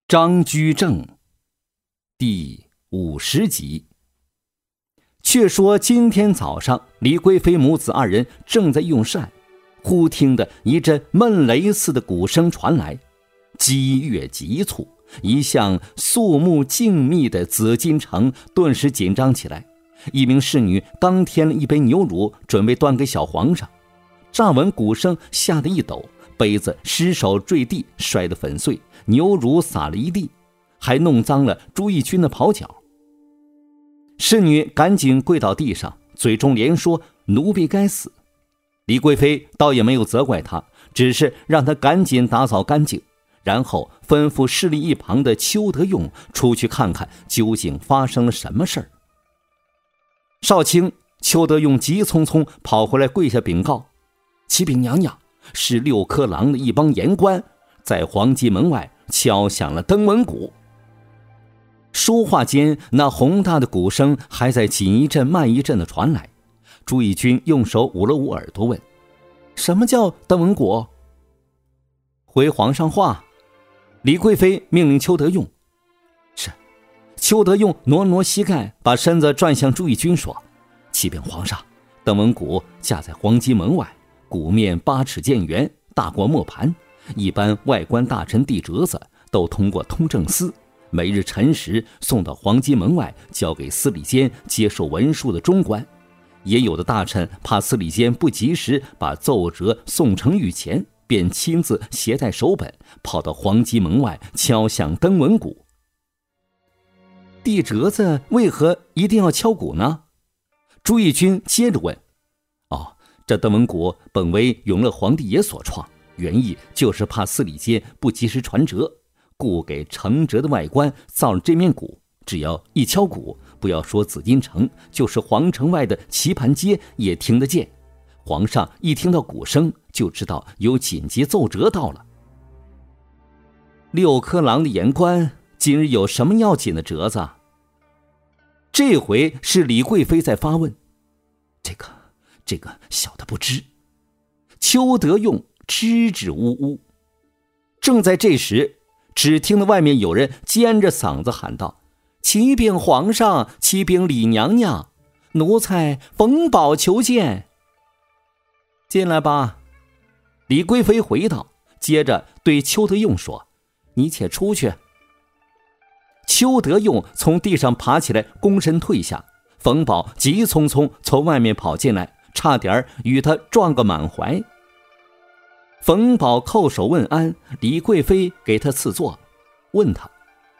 张居正第50集。却说今天早上，李贵妃母子二人正在用膳，忽听得一阵闷雷似的鼓声传来，激越急促，一向肃穆静谧的紫禁城顿时紧张起来。一名侍女刚添了一杯牛乳，准备端给小皇上，乍闻鼓声，吓得一抖，杯子失手坠地，摔得粉碎，牛乳洒了一地，还弄脏了朱翊钧的袍角。侍女赶紧跪倒地上，嘴中连说奴婢该死。李贵妃倒也没有责怪她，只是让她赶紧打扫干净，然后吩咐侍立一旁的邱德用出去看看究竟发生了什么事儿。少卿邱德用急匆匆跑回来，跪下禀告：启禀娘娘，是6颗郎的一帮言官在皇极门外敲响了登闻鼓。说话间，那宏大的鼓声还在紧一阵慢一阵的传来。朱翊钧用手捂了捂耳朵，问：什么叫登闻鼓？回皇上话。李贵妃命令邱德用。是。邱德用挪挪膝盖，把身子转向朱翊钧说：启禀皇上，登闻鼓架在皇极门外，鼓面8尺见圆，大过磨盘，一般外官大臣递折子都通过通政司，每日辰时送到皇极门外，交给司礼监接受文书的中官。也有的大臣怕司礼监不及时把奏折送呈御前，便亲自携带手本，跑到皇极门外敲响登闻鼓。递折子为何一定要敲鼓呢？朱翊钧接着问。这登闻鼓本为永乐皇帝爷所创，原意就是怕司礼监不及时传折，故给承折的外官造了这面鼓，只要一敲鼓，不要说紫禁城，就是皇城外的棋盘街也听得见。皇上一听到鼓声，就知道有紧急奏折到了。6颗郎的言官今日有什么要紧的折子？这回是李贵妃在发问。这个小的不知。邱德用支支吾吾。正在这时，只听得外面有人尖着嗓子喊道：启禀皇上，启禀李娘娘，奴才冯宝求见。进来吧。李贵妃回道，接着对邱德用说：你且出去。邱德用从地上爬起来，躬身退下，冯宝急匆匆从外面跑进来，差点与他撞个满怀。冯宝叩首问安，李贵妃给他赐座，问他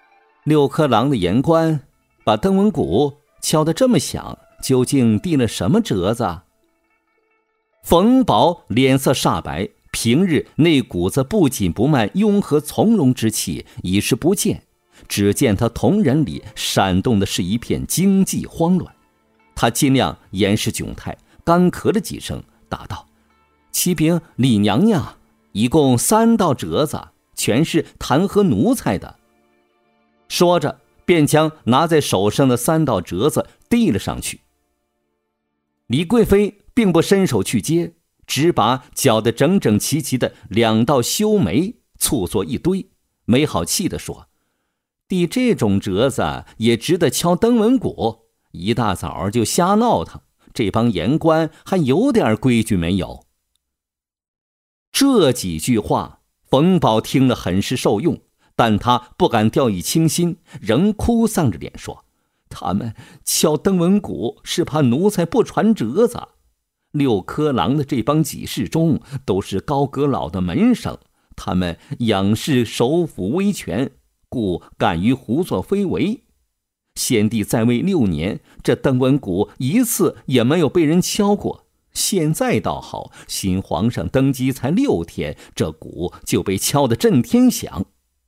：6颗郎的言官把登闻鼓敲得这么响，究竟递了什么折子？冯宝脸色煞白，平日那股子不紧不慢、雍和从容之气已是不见，只见他瞳仁里闪动的是一片惊悸慌乱。他尽量掩饰窘态，干咳了几声，答道：启禀李娘娘，一共3道折子，全是弹劾奴才的。说着便将拿在手上的3道折子递了上去。李贵妃并不伸手去接，只把搅得整整齐齐的2道修眉簇作一堆，没好气地说：递这种折子也值得敲登闻鼓？一大早就瞎闹腾，这帮言官还有点规矩没有？这几句话冯宝听了很是受用，但他不敢掉以轻心，仍哭丧着脸说：他们敲登闻鼓是怕奴才不传折子。6颗郎的这帮给事中都是高阁老的门生，他们仰视首辅威权，故敢于胡作非为。先帝在位6年，这登闻鼓一次也没有被人敲过。现在倒好，新皇上登基才6天，这鼓就被敲得震天响。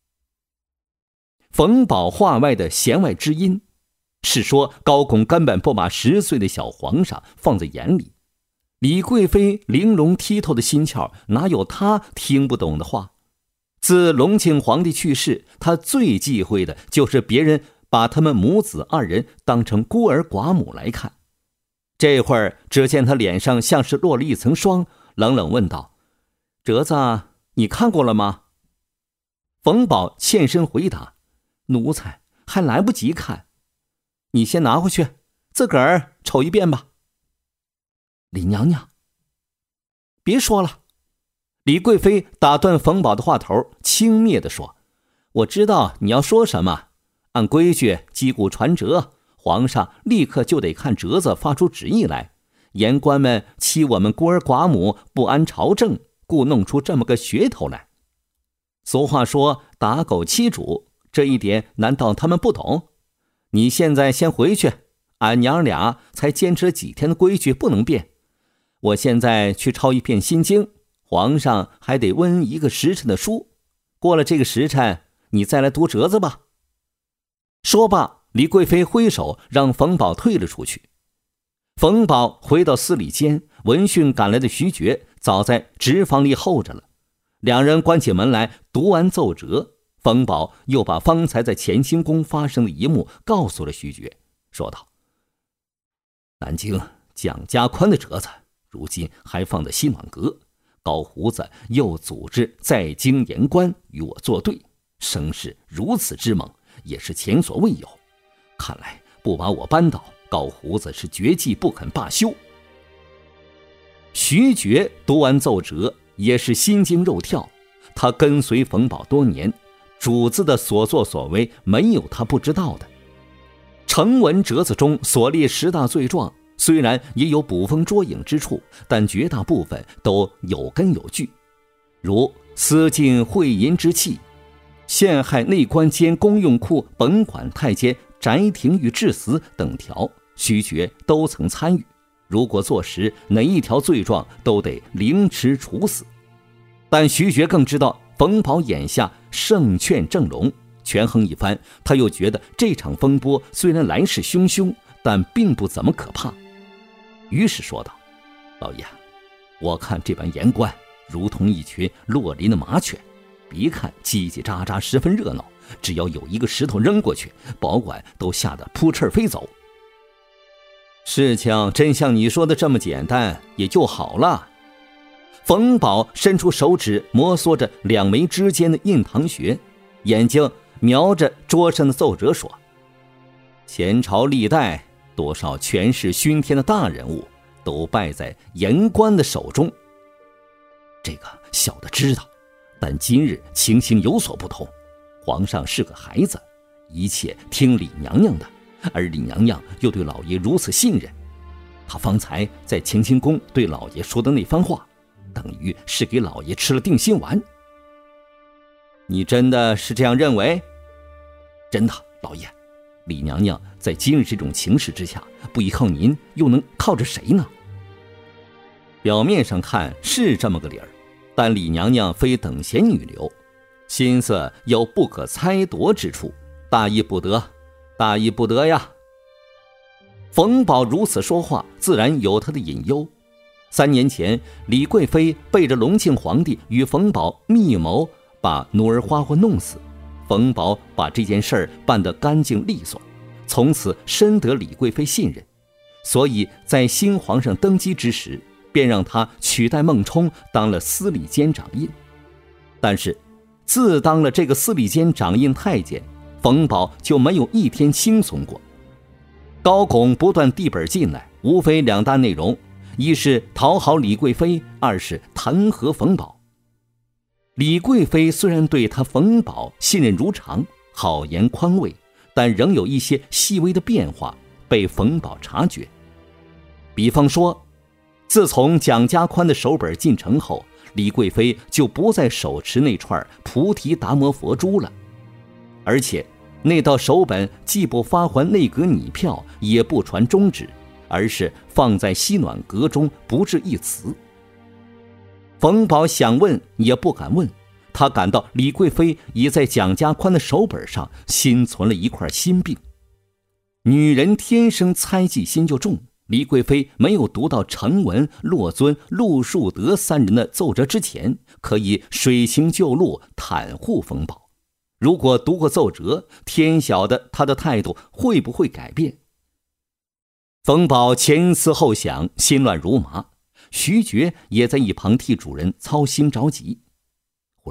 冯宝话外的弦外之音，是说高拱根本不把10岁的小皇上放在眼里。李贵妃玲珑剔透的心窍，哪有她听不懂的话？自隆庆皇帝去世，她最忌讳的就是别人把他们母子2人当成孤儿寡母来看。这会儿只见他脸上像是落了一层霜，冷冷问道：折子你看过了吗？ 冯宝欠身回答：奴才还来不及看，你先拿回去，自个儿瞅一遍吧。李娘娘，别说了。李贵妃打断冯宝的话头，轻蔑地说：我知道你要说什么，按规矩击鼓传折，皇上立刻就得看折子发出旨意来，言官们欺我们孤儿寡母，不安朝政，故弄出这么个噱头来。俗话说打狗欺主，这一点难道他们不懂？你现在先回去，俺娘俩才坚持了几天的规矩不能变。我现在去抄一遍心经，皇上还得温一个时辰的书，过了这个时辰，你再来读折子吧。说罢，李贵妃挥手让冯宝退了出去。冯宝回到司礼监，闻讯赶来的徐觉早在直房里候着了。两人关起门来，读完奏折，冯宝又把方才在乾清宫发生的一幕告诉了徐觉，说道：南京蒋家宽的折子如今还放在西暖阁，高胡子又组织在京言官与我作对，声势如此之猛，也是前所未有。看来不把我扳倒，高胡子是绝技不肯罢休。徐觉读完奏折也是心惊肉跳，他跟随冯宝多年，主子的所作所为没有他不知道的。成文折子中所列10大罪状，虽然也有捕风捉影之处，但绝大部分都有根有据，如私尽贿银之器，陷害内官兼公用库本管太监翟廷玉致死等条，徐觉都曾参与。如果坐实哪一条罪状，都得凌迟处死。但徐觉更知道冯宝眼下胜券正浓，权衡一番，他又觉得这场风波虽然来势汹汹，但并不怎么可怕。于是说道：老爷，我看这般言官如同一群落林的麻雀，别看叽叽喳喳十分热闹，只要有一个石头扔过去，保管都吓得扑翅飞走。事情真像你说的这么简单，也就好了。冯宝伸出手指摩挲着两眉之间的印堂穴，眼睛瞄着桌上的奏折说：前朝历代多少权势熏天的大人物都败在言官的手中，这个小的知道，但今日情形有所不同。皇上是个孩子，一切听李娘娘的，而李娘娘又对老爷如此信任，他方才在乾清宫对老爷说的那番话，等于是给老爷吃了定心丸。你真的是这样认为？真的，老爷。李娘娘在今日这种情势之下，不依靠您，又能靠着谁呢？表面上看是这么个理儿，但李娘娘非等闲女流，心思有不可猜度之处，大意不得，大意不得呀。冯宝如此说话，自然有他的隐忧。3年前，李贵妃背着隆庆皇帝与冯宝密谋把努尔花花弄死，冯宝把这件事儿办得干净利索，从此深得李贵妃信任，所以在新皇上登基之时，便让他取代孟冲当了司礼监掌印。但是自当了这个司礼监掌印太监，冯宝就没有一天轻松过。高拱不断递本进来，无非2大内容，一是讨好李贵妃，二是弹劾冯宝。李贵妃虽然对他冯宝信任如常，好言宽慰，但仍有一些细微的变化被冯宝察觉。比方说，自从蒋家宽的手本进城后，李贵妃就不再手持那串菩提达摩佛珠了，而且那道手本既不发还内阁拟票，也不传中旨，而是放在西暖阁中，不置一词。冯宝想问也不敢问，他感到李贵妃已在蒋家宽的手本上心存了一块心病。女人天生猜忌心就重，李贵妃没有读到程文、洛尊、陆树德3人的奏折之前，可以水行旧路，袒护冯宝。如果读过奏折，天晓得他的态度会不会改变。冯宝前思后想，心乱如麻，徐觉也在一旁替主人操心着急。忽然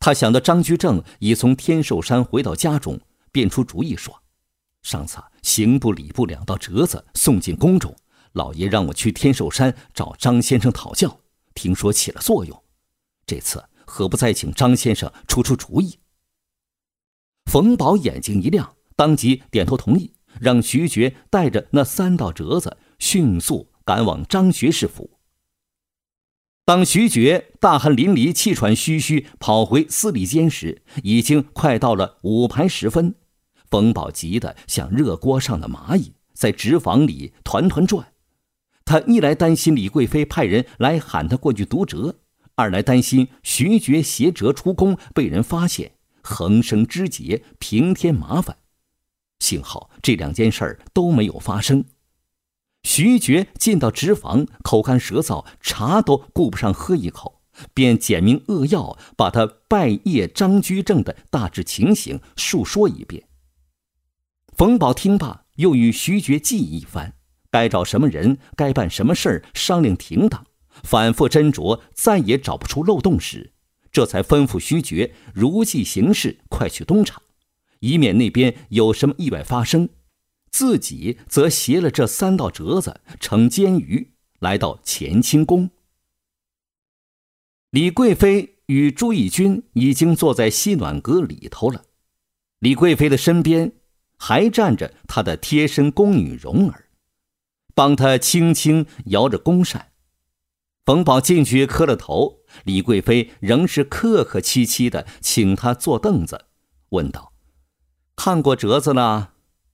他想到张居正已从天寿山回到家中，便出主意说：上次刑部礼部两道折子送进宫中，老爷让我去天寿山找张先生讨教，听说起了作用。这次何不再请张先生出主意？冯保眼睛一亮，当即点头同意，让徐觉带着那3道折子迅速赶往张学士府。当徐觉大汗淋漓、气喘吁吁跑回司礼监时，已经快到了午牌时分。冯保急得像热锅上的蚂蚁，在纸坊里团团转。他一来担心李贵妃派人来喊他过去读折，二来担心徐觉携折出宫被人发现，横生枝节，平添麻烦。幸好这2件事都没有发生。徐觉进到纸坊，口干舌燥，茶都顾不上喝一口，便简明扼要把他拜谒张居正的大致情形述说一遍。冯保听罢，又与徐觉记忆一番，该找什么人，该办什么事儿，商量停当，反复斟酌，再也找不出漏洞时，这才吩咐徐觉如计行事，快去东厂，以免那边有什么意外发生。自己则携了这3道折子乘监舆来到乾清宫。李贵妃与朱翊钧已经坐在西暖阁里头了，李贵妃的身边还站着她的贴身宫女蓉儿，帮她轻轻摇着宫扇。冯保进去磕了头，李贵妃仍是客客气气的请他坐凳子，问道：看过折子了？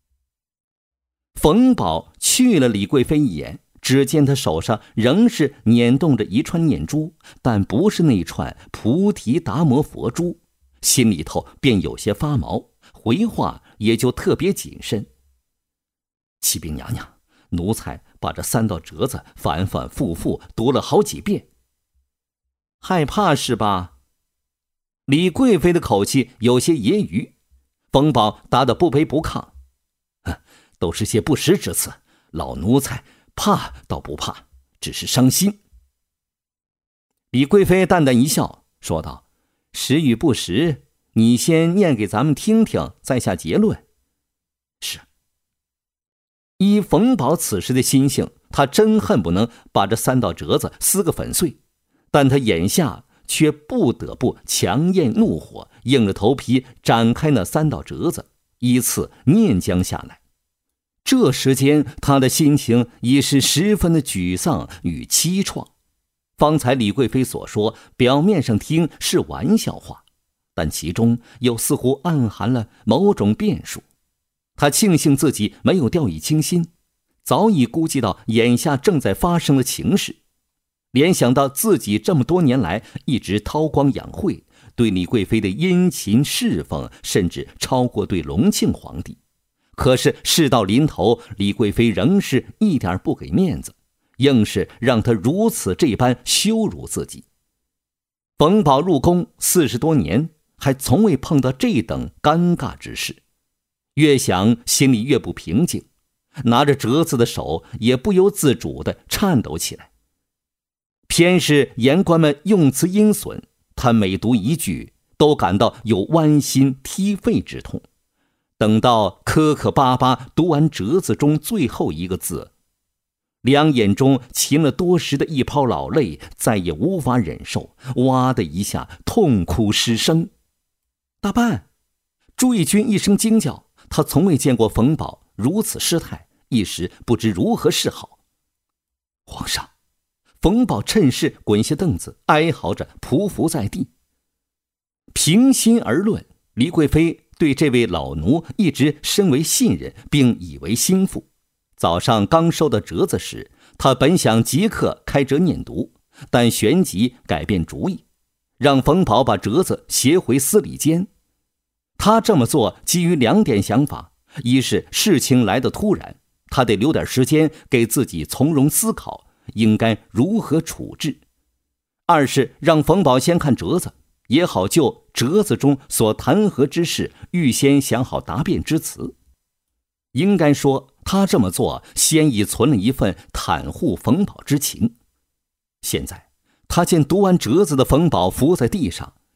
冯保去了李贵妃一眼，只见她手上仍是捻动着一串念珠，但不是那串菩提达摩佛珠，心里头便有些发毛，回话也就特别谨慎。启禀娘娘，奴才把这3道折子反反复复读了好几遍。害怕是吧？李贵妃的口气有些揶揄。冯保答得不卑不亢：都是些不实之词，老奴才怕倒不怕，只是伤心。李贵妃淡淡一笑，说道：实与不实，你先念给咱们听听，再下结论。是。依冯保此时的心性，他真恨不能把这3道折子撕个粉碎，但他眼下却不得不强咽怒火，硬着头皮展开那3道折子，依次念将下来。这时间他的心情已是十分的沮丧与凄怆。方才李贵妃所说，表面上听是玩笑话，但其中又似乎暗含了某种变数。他庆幸自己没有掉以轻心，早已估计到眼下正在发生的情势，联想到自己这么多年来一直韬光养晦，对李贵妃的殷勤侍奉甚至超过对隆庆皇帝。可是事到临头，李贵妃仍是一点不给面子，硬是让他如此这般羞辱自己。冯保入宫40多年，还从未碰到这等尴尬之事，越想心里越不平静，拿着折子的手也不由自主地颤抖起来。偏是言官们用词阴损，他每读一句都感到有剜心踢肺之痛。等到磕磕巴巴读完折子中最后一个字，两眼中噙了多时的一泡老泪再也无法忍受，哇的一下痛哭失声。大半，朱翊钧一声惊叫，他从未见过冯保如此失态，一时不知如何是好。皇上，冯保趁势滚下凳子，哀嚎着匍匐在地。平心而论，李贵妃对这位老奴一直深为信任，并以为心腹。早上刚收到折子时，他本想即刻开折念读，但旋即改变主意，让冯保把折子携回司礼监。他这么做基于2点想法：一是事情来得突然，他得留点时间给自己从容思考应该如何处置；二是让冯保先看折子，也好就折子中所弹劾之事预先想好答辩之词。应该说，他这么做先已存了一份袒护冯保之情。现在他见读完折子的冯保伏在地上，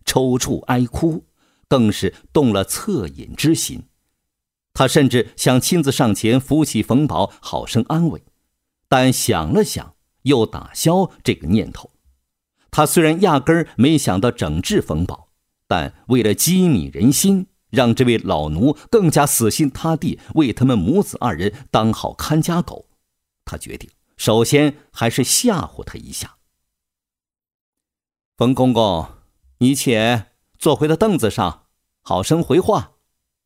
抽搐哀哭，更是动了恻隐之心。他甚至想亲自上前扶起冯宝，好生安慰，但想了想，又打消这个念头。他虽然压根儿没想到整治冯宝，但为了激弭人心，让这位老奴更加死心塌地为他们母子二人当好看家狗，他决定首先还是吓唬他一下。冯公公，你且坐回到凳子上，好生回话。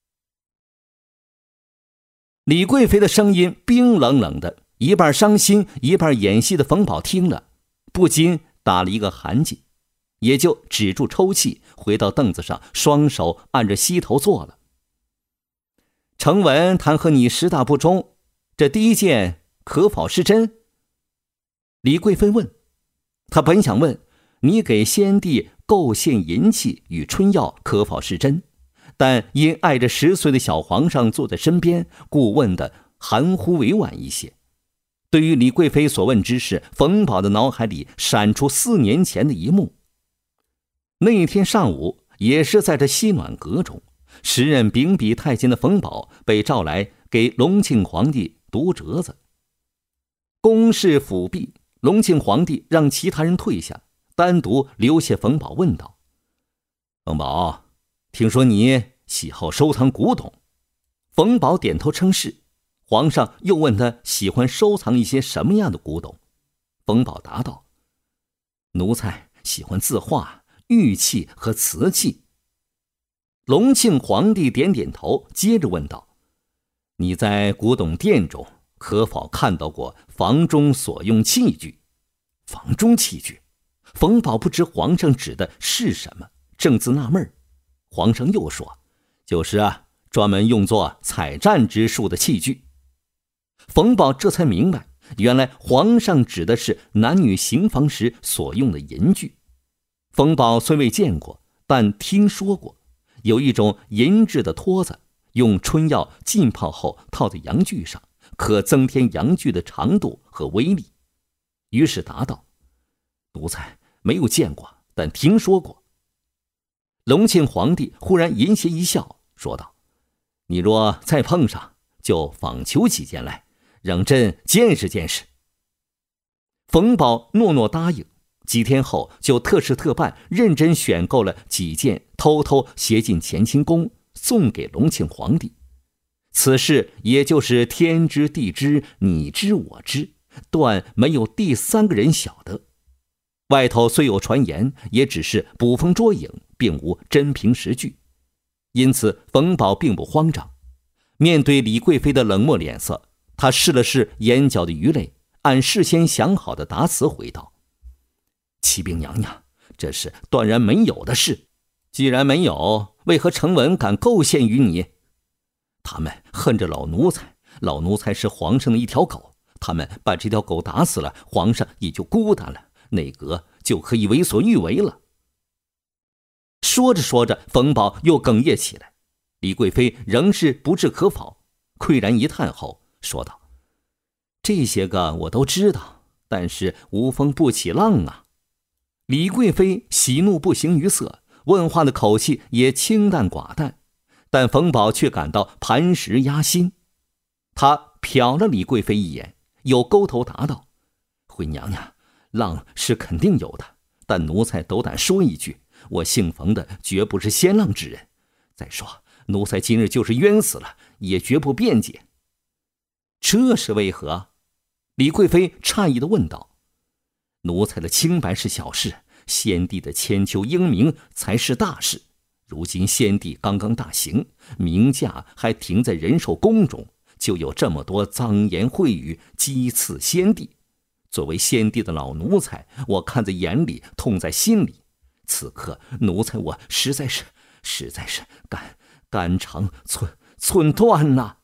李贵妃的声音冰冷冷的，一半伤心一半演戏的冯宝听了，不禁打了一个寒噤，也就止住抽泣，回到凳子上，双手按着膝头坐了。承闻弹劾你识大不忠，这第一件可否是真？李贵妃问。他本想问你给先帝构陷银器与春药可否是真，但因爱着10岁的小皇上坐在身边，故问的含糊委婉一些。对于李贵妃所问之事，冯宝的脑海里闪出4年前的一幕。那天上午，也是在这西暖阁中，时任秉笔太监的冯宝被召来给隆庆皇帝读折子。公事辅毕，隆庆皇帝让其他人退下，单独留下冯宝，问道：冯宝，听说你喜好收藏古董？冯宝点头称是。皇上又问他喜欢收藏一些什么样的古董，冯宝答道：奴才喜欢字画、玉器和瓷器。隆庆皇帝点点头，接着问道：你在古董店中可否看到过房中所用器具？房中器具？冯宝不知皇上指的是什么，正自纳闷。皇上又说：就是专门用作采战之术的器具。冯宝这才明白，原来皇上指的是男女行房时所用的银具。冯宝虽未见过，但听说过，有一种银制的托子，用春药浸泡后套在阳具上，可增添阳具的长度和威力。于是答道：奴才没有见过，但听说过。隆庆皇帝忽然淫邪一笑，说道：你若再碰上，就访求几件来，让朕见识见识。冯宝诺诺答应，几天后就特事特办，认真选购了几件，偷偷携进乾清宫，送给隆庆皇帝。此事也就是天知地知，你知我知，断没有第3个人晓得。外头虽有传言，也只是捕风捉影，并无真凭实据。因此冯宝并不慌张。面对李贵妃的冷漠脸色，他试了试眼角的余泪，按事先想好的答词回道：启禀娘娘，这是断然没有的事。既然没有，为何承文敢构陷于你？他们恨着老奴才，老奴才是皇上的一条狗，他们把这条狗打死了，皇上也就孤单了，内阁就可以为所欲为了。说着说着，冯宝又哽咽起来。李贵妃仍是不置可否，喟然一叹后说道：这些个我都知道，但是无风不起浪啊。李贵妃喜怒不形于色，问话的口气也清淡寡淡，但冯宝却感到磐石压心。他瞟了李贵妃一眼，又勾头答道：回娘娘，浪是肯定有的，但奴才斗胆说一句，我姓冯的绝不是先浪之人。再说奴才今日就是冤死了，也绝不辩解。这是为何？李贵妃诧异地问道。奴才的清白是小事，先帝的千秋英名才是大事。如今先帝刚刚大行，名驾还停在仁寿宫中，就有这么多脏言秽语讥刺先帝。作为先帝的老奴才，我看在眼里，痛在心里。此刻奴才我实在是肝肠寸断呐。